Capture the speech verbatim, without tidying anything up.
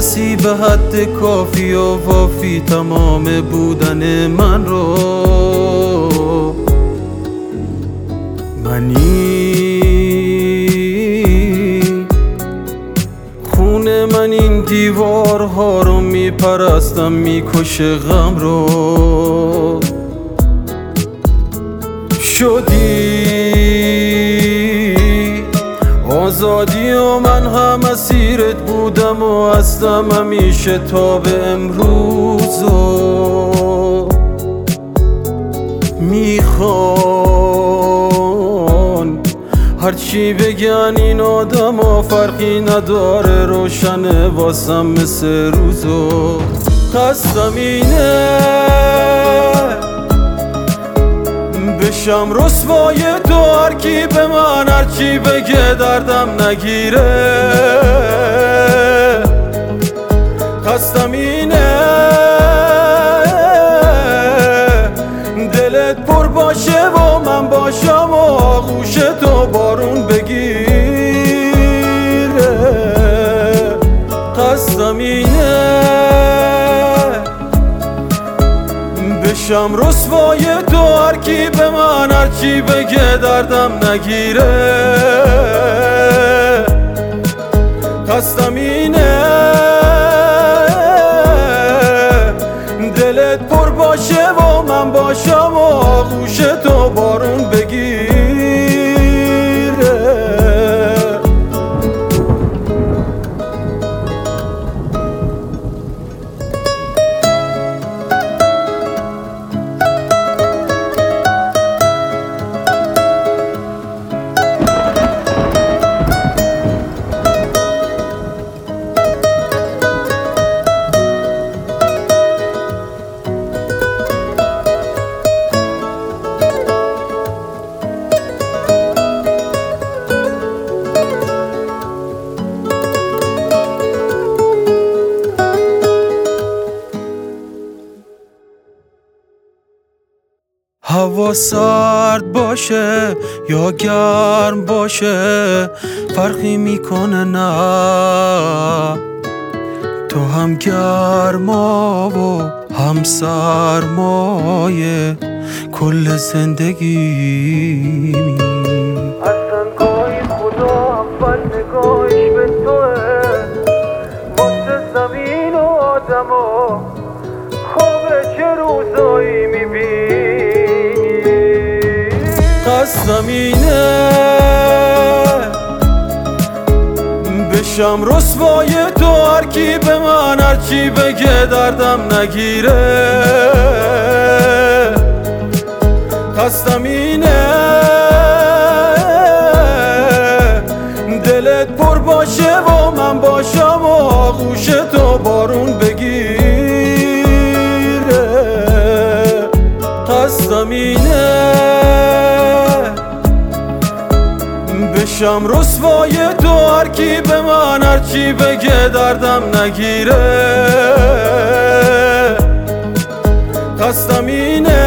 میرسی به حد کافی و وافی تمام بودن من رو. منی خون من این دیوارها رو میپرستم میکشه غم رو. شدی آزادی و من هم اسیرت بودم و هستم همیشه تا به امروز. میخوان هرچی بگن این آدم ها فرقی نداره، روشنه واسم مثل روزو. قصدم اینه بشم رسوای تو، هر کی به من هرچی بگه دردم نگیره. قصدم اینه دلت پر باشه و من باشم و آغوش تو بارون بگیره. قصدم اینه بشم رسوای تو، هر کی به من هرچی بگه دردم نگیره. قصدم اینه دلت پر باشه و من باشم و آغوش تو بارون بگیره. هوا سرد باشه یا گرم باشه فرقی میکنه نه، تو هم گرما و هم سرمایه کل زندگی. اصلا گاهی خدا اول نگاهش به توه، واسه زمین و آدم ها خوابه چه روزایی میبینی. قصدم اینه بشم رسوای تو، هر کی به من هرچی بگه دردم نگیره. قصدم اینه دلت پر باشه و من باشم و آغوش تو بارون بگیره. قصدم اینه بشم رسوای تو، هر کی به من هرچی بگه دردم نگیره. قصدم اینه